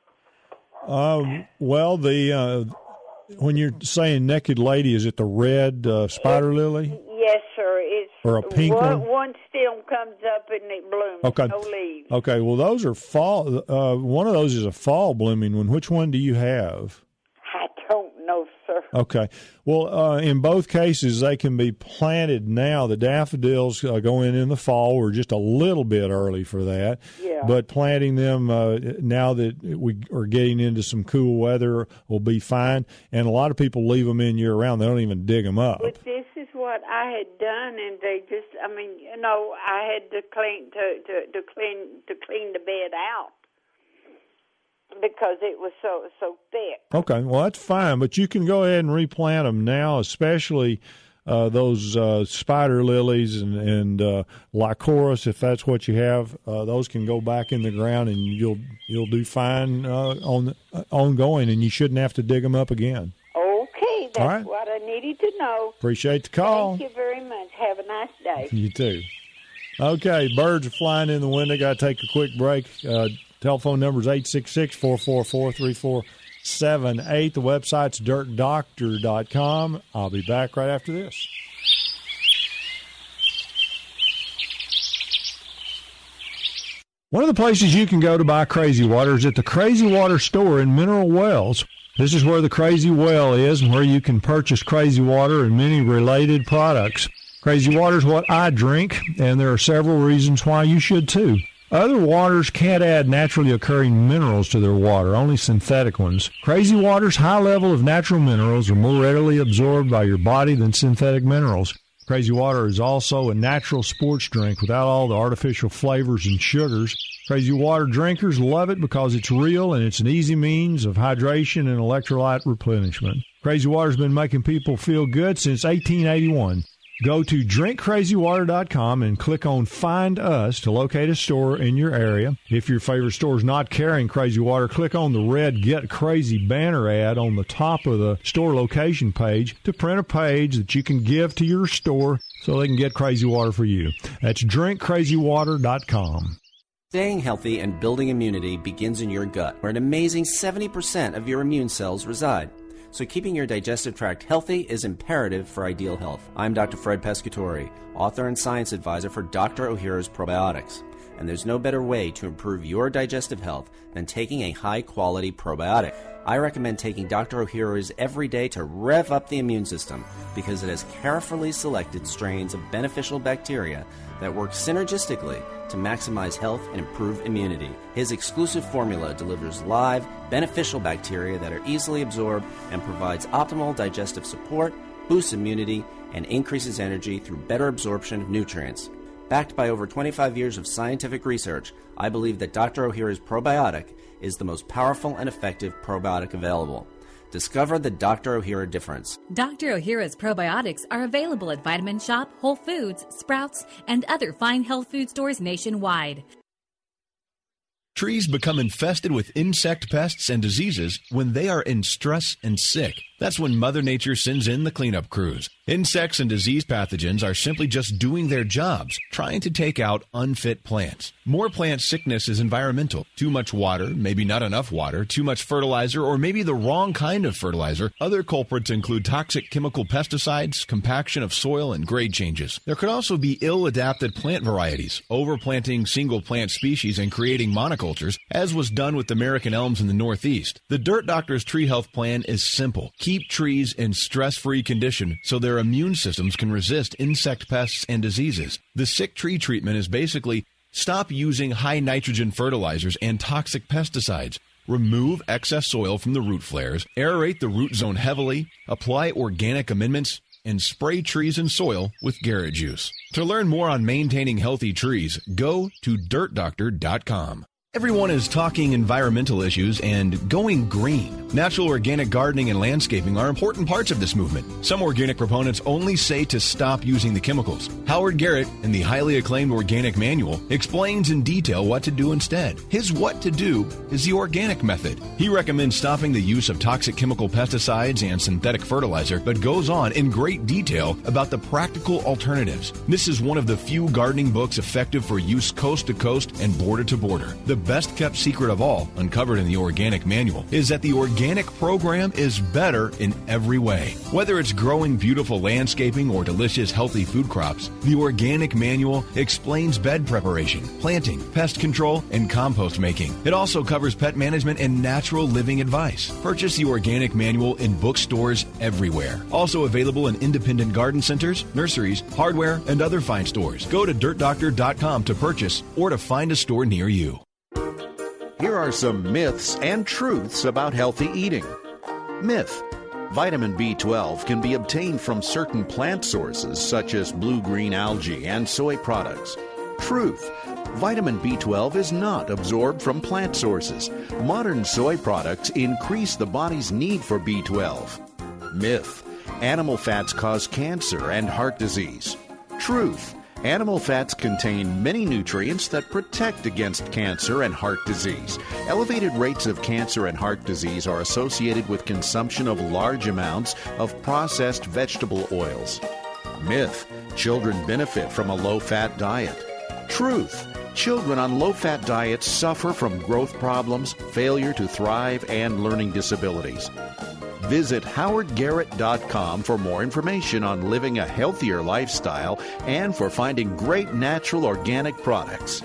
Uh, well, the uh, when you're saying naked lady, is it the red uh, spider it, lily? Yes, sir. It's or a pink one, one? One stem comes up and it blooms. Okay. No leaves. Okay. Well, those are fall. Uh, one of those is a fall blooming one. Which one do you have? I don't know, sir. Okay. Well, uh, in both cases, they can be planted now. The daffodils uh, go in in the fall. We're just a little bit early for that. Yeah. But planting them uh, now that we are getting into some cool weather will be fine. And a lot of people leave them in year-round. They don't even dig them up. But this is what I had done, and they just, I mean, you know, I had to clean, to, to, to clean, to clean the bed out. Because it was so so thick. Okay, well, that's fine, but you can go ahead and replant them now, especially uh, those uh, spider lilies and, and uh, lycoris, if that's what you have. Uh, those can go back in the ground, and you'll you'll do fine uh, on uh, ongoing, and you shouldn't have to dig them up again. Okay, that's All right. what I needed to know. Appreciate the call. Thank you very much. Have a nice day. You too. Okay, birds are flying in the window. Got to take a quick break. Uh, Telephone number is eight six six, four four four, three four seven eight. The website's dirt doctor dot com. I'll be back right after this. One of the places you can go to buy Crazy Water is at the Crazy Water store in Mineral Wells. This is where the Crazy Well is and where you can purchase Crazy Water and many related products. Crazy Water is what I drink, and there are several reasons why you should too. Other waters can't add naturally occurring minerals to their water, only synthetic ones. Crazy Water's high level of natural minerals are more readily absorbed by your body than synthetic minerals. Crazy Water is also a natural sports drink without all the artificial flavors and sugars. Crazy Water drinkers love it because it's real and it's an easy means of hydration and electrolyte replenishment. Crazy Water's been making people feel good since eighteen eighty-one. Go to drink crazy water dot com and click on Find Us to locate a store in your area. If your favorite store is not carrying Crazy Water, click on the red Get Crazy banner ad on the top of the store location page to print a page that you can give to your store so they can get Crazy Water for you. That's drink crazy water dot com. Staying healthy and building immunity begins in your gut, where an amazing seventy percent of your immune cells reside. So keeping your digestive tract healthy is imperative for ideal health. I'm Doctor Fred Pescatore, author and science advisor for Doctor Ohhira's Probiotics. And there's no better way to improve your digestive health than taking a high-quality probiotic. I recommend taking Doctor Ohhira's every day to rev up the immune system because it has carefully selected strains of beneficial bacteria that work synergistically to maximize health and improve immunity. His exclusive formula delivers live, beneficial bacteria that are easily absorbed and provides optimal digestive support, boosts immunity, and increases energy through better absorption of nutrients. Backed by over twenty-five years of scientific research, I believe that Doctor Ohhira's probiotic is the most powerful and effective probiotic available. Discover the Doctor Ohhira difference. Doctor Ohhira's probiotics are available at Vitamin Shop, Whole Foods, Sprouts, and other fine health food stores nationwide. Trees become infested with insect pests and diseases when they are in stress and sick. That's when Mother Nature sends in the cleanup crews. Insects and disease pathogens are simply just doing their jobs, trying to take out unfit plants. More plant sickness is environmental. Too much water, maybe not enough water, too much fertilizer, or maybe the wrong kind of fertilizer. Other culprits include toxic chemical pesticides, compaction of soil, and grade changes. There could also be ill-adapted plant varieties, overplanting single plant species and creating monocultures, as was done with American elms in the Northeast. The Dirt Doctor's Tree Health Plan is simple. Keep trees in stress-free condition so their immune systems can resist insect pests and diseases. The sick tree treatment is basically stop using high nitrogen fertilizers and toxic pesticides. Remove excess soil from the root flares, aerate the root zone heavily, apply organic amendments, and spray trees and soil with Garrett juice. To learn more on maintaining healthy trees, go to dirt doctor dot com. Everyone is talking environmental issues and going green. Natural organic gardening and landscaping are important parts of this movement. Some organic proponents only say to stop using the chemicals. Howard Garrett, in the highly acclaimed Organic Manual, explains in detail what to do instead. His what to do is the organic method. He recommends stopping the use of toxic chemical pesticides and synthetic fertilizer, but goes on in great detail about the practical alternatives. This is one of the few gardening books effective for use coast to coast and border to border. The best kept secret of all, uncovered in the Organic Manual, is that the organic program is better in every way. Whether it's growing beautiful landscaping or delicious healthy food crops, the Organic Manual explains bed preparation, planting, pest control, and compost making. It also covers pet management and natural living advice. Purchase the Organic Manual in bookstores everywhere. Also available in independent garden centers, nurseries, hardware, and other fine stores. Go to dirt doctor dot com to purchase or to find a store near you. Here are some myths and truths about healthy eating. Myth: vitamin B twelve can be obtained from certain plant sources such as blue-green algae and soy products. Truth: vitamin B twelve is not absorbed from plant sources. Modern soy products increase the body's need for B twelve. Myth: animal fats cause cancer and heart disease. Truth: animal fats contain many nutrients that protect against cancer and heart disease. Elevated rates of cancer and heart disease are associated with consumption of large amounts of processed vegetable oils. Myth: children benefit from a low-fat diet. Truth: children on low-fat diets suffer from growth problems, failure to thrive, and learning disabilities. Visit howard garrett dot com for more information on living a healthier lifestyle and for finding great natural organic products.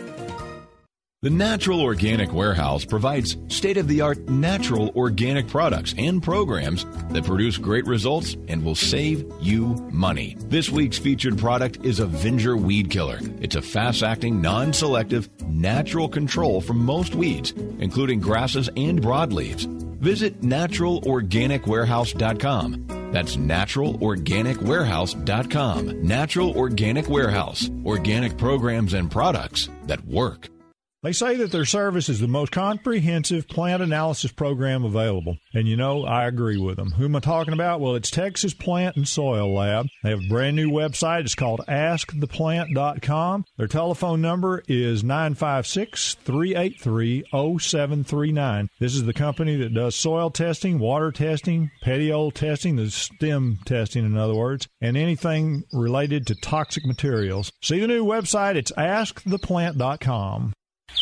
The Natural Organic Warehouse provides state-of-the-art natural organic products and programs that produce great results and will save you money. This week's featured product is Avenger Weed Killer. It's a fast-acting, non-selective, natural control for most weeds, including grasses and broadleaves. Visit natural organic warehouse dot com. That's natural organic warehouse dot com. Natural Organic Warehouse. Organic programs and products that work. They say that their service is the most comprehensive plant analysis program available. And, you know, I agree with them. Who am I talking about? Well, it's Texas Plant and Soil Lab. They have a brand new website. It's called ask the plant dot com. Their telephone number is nine five six, three eight three, zero seven three nine. This is the company that does soil testing, water testing, petiole testing, the stem testing, in other words, and anything related to toxic materials. See the new website. It's ask the plant dot com.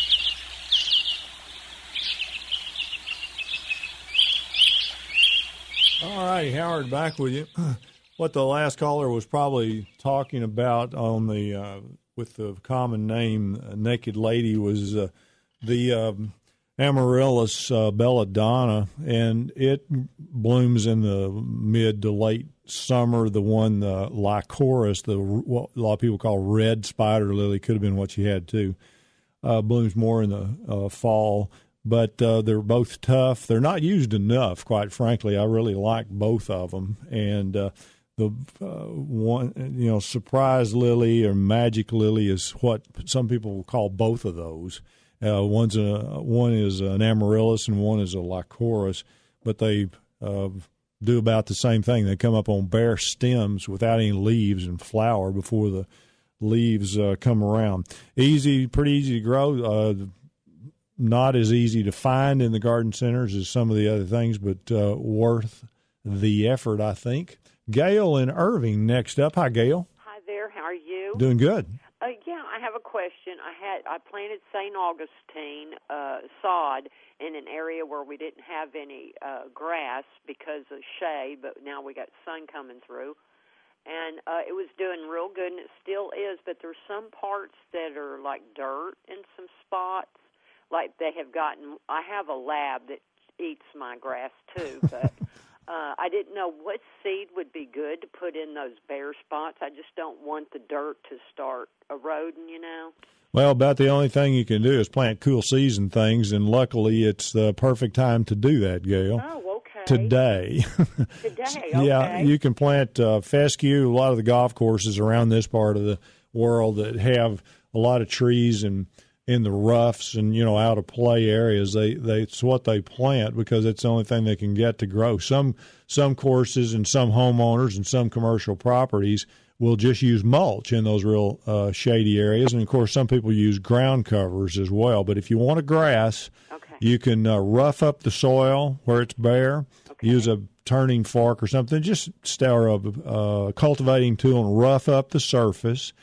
All right, Howard, back with you. What the last caller was probably talking about on the uh, with the common name uh, Naked Lady was uh, the um, Amaryllis uh, belladonna, and it blooms in the mid to late summer. The one, the Lycoris, the what a lot of people call red spider lily, could have been what you had too, uh, blooms more in the uh, fall. But uh, they're both tough. They're not used enough, quite frankly. I really like both of them. And uh, the uh, one, you know, surprise lily or magic lily is what some people will call both of those. Uh, one's a one is an amaryllis and one is a lycoris, but they uh, do about the same thing. They come up on bare stems without any leaves and flower before the leaves uh, come around. Easy, pretty easy to grow. Uh, Not as easy to find in the garden centers as some of the other things, but uh, worth the effort, I think. Gail in Irving next up. Hi, Gail. Hi there. How are you? Doing good. Uh, yeah, I have a question. I had I planted Saint Augustine uh, sod in an area where we didn't have any uh, grass because of shade, but now we got sun coming through. And uh, it was doing real good, and it still is, but there's some parts that are like dirt in some spots. Like they have gotten, I have a lab that eats my grass too, but uh, I didn't know what seed would be good to put in those bare spots. I just don't want the dirt to start eroding, you know. Well, about the only thing you can do is plant cool season things, and luckily it's the perfect time to do that, Gail. Oh, okay. Today. Today, okay. Yeah, you can plant uh, fescue. A lot of the golf courses around this part of the world that have a lot of trees and in the roughs and, you know, out of play areas, they, they it's what they plant because it's the only thing they can get to grow. Some some courses and some homeowners and some commercial properties will just use mulch in those real uh, shady areas. And, of course, some people use ground covers as well. But if you want a grass, okay. you can uh, rough up the soil where it's bare, okay. use a turning fork or something, just start a uh, cultivating tool and rough up the surface. Okay.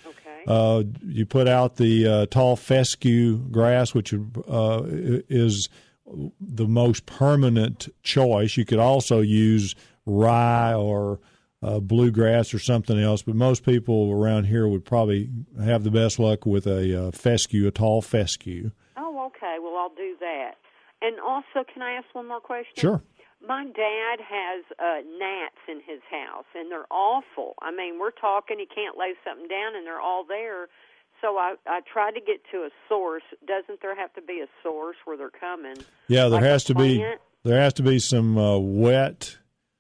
Uh, you put out the uh, tall fescue grass, which uh, is the most permanent choice. You could also use rye or uh, bluegrass or something else, but most people around here would probably have the best luck with a uh, fescue, a tall fescue. Oh, okay. Well, I'll do that. And also, can I ask one more question? Sure. My dad has uh, gnats in his house, and they're awful. I mean, we're talking, he can't lay something down, and they're all there. So I, I tried to get to a source. Doesn't there have to be a source where they're coming? Yeah, there like has to plant? be. There has to be some uh, wet,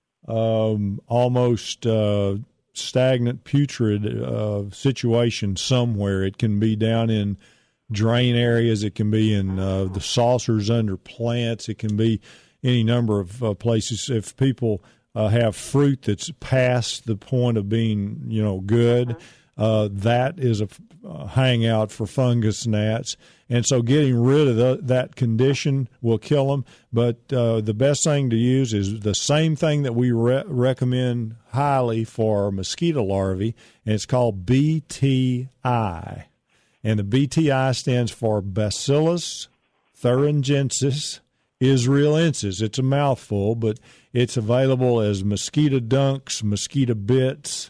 um, almost uh, stagnant, putrid uh, situation somewhere. It can be down in drain areas. It can be in uh, the saucers under plants. It can be any number of uh, places. If people uh, have fruit that's past the point of being, you know, good, uh-huh. Uh, that is a uh, hangout for fungus gnats, and so getting rid of the, that condition will kill them. But uh, the best thing to use is the same thing that we re- recommend highly for mosquito larvae, and it's called B T I. And the B T I stands for Bacillus thuringiensis israelensis. It's a mouthful, but it's available as mosquito dunks, mosquito bits,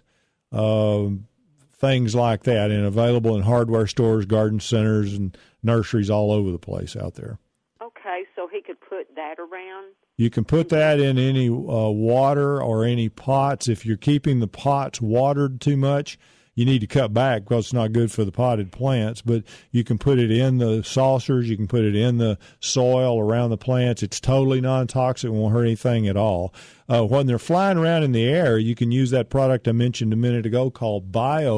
uh, things like that, and available in hardware stores, garden centers, and nurseries all over the place out there. Okay, so he could put that around? You can put that in any uh, water or any pots. If you're keeping the pots watered too much, you need to cut back because it's not good for the potted plants. But you can put it in the saucers. You can put it in the soil around the plants. It's totally non-toxic. It won't hurt anything at all. Uh, when they're flying around in the air, you can use that product I mentioned a minute ago called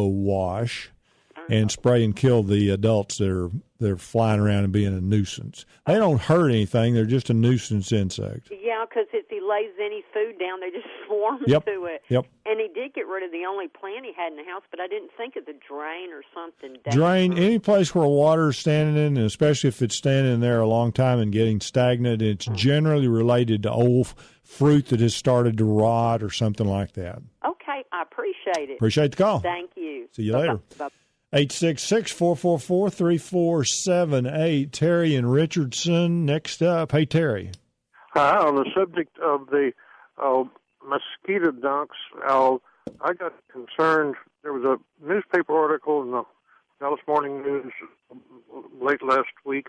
BioWash and spray and kill the adults that are they're flying around and being a nuisance. They don't hurt anything. They're just a nuisance insect. Yeah, because if he lays any food down, they just swarm Yep. to it. Yep. And he did get rid of the only plant he had in the house, but I didn't think of the drain or something. Drain any place where water is standing in, and especially if it's standing in there a long time and getting stagnant. It's generally related to old fruit that has started to rot or something like that. Okay, I appreciate it. Appreciate the call. Thank you. See you Bye-bye. later. Bye-bye. eight six six, four four four, three four seven eight. Terry and Richardson next up. Hey, Terry. Hi, on the subject of the uh, mosquito dunks, uh, I got concerned. There was a newspaper article in the Dallas Morning News late last week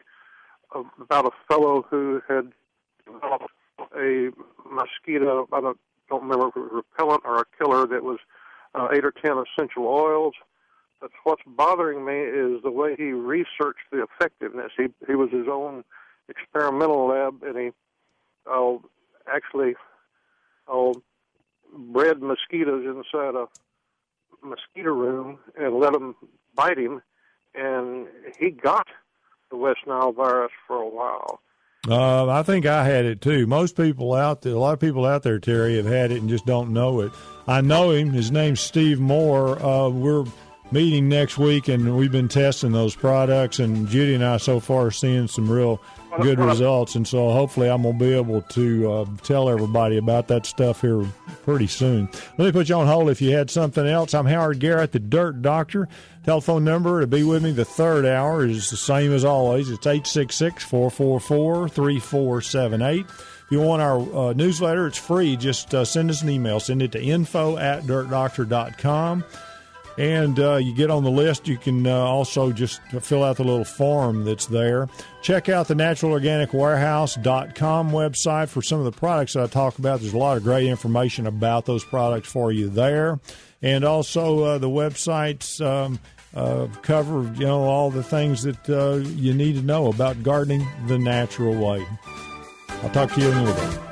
about a fellow who had developed a mosquito, I don't, don't remember if it was repellent or a killer, that was uh, eight or ten essential oils. But what's bothering me is the way he researched the effectiveness. He he was his own experimental lab, and he uh, actually uh, bred mosquitoes inside a mosquito room and let them bite him, and he got the West Nile virus for a while. Uh, I think I had it too. Most people out there, a lot of people out there, Terry, have had it and just don't know it. I know him. His name's Steve Moore. Uh, we're meeting next week, and we've been testing those products, and Judy and I so far are seeing some real good results, and so hopefully I'm going to be able to uh, tell everybody about that stuff here pretty soon. Let me put you on hold if you had something else. I'm Howard Garrett, the Dirt Doctor. Telephone number to be with me the third hour is the same as always. It's eight six six, four four four, three four seven eight. If you want our uh, newsletter, it's free. Just uh, send us an email. Send it to info at dirt doctor dot com. And uh, you get on the list. You can uh, also just fill out the little form that's there. Check out the natural organic warehouse dot com website for some of the products that I talk about. There's a lot of great information about those products for you there. And also uh, the websites um, uh, cover, you know, all the things that uh, you need to know about gardening the natural way. I'll talk to you in a little bit.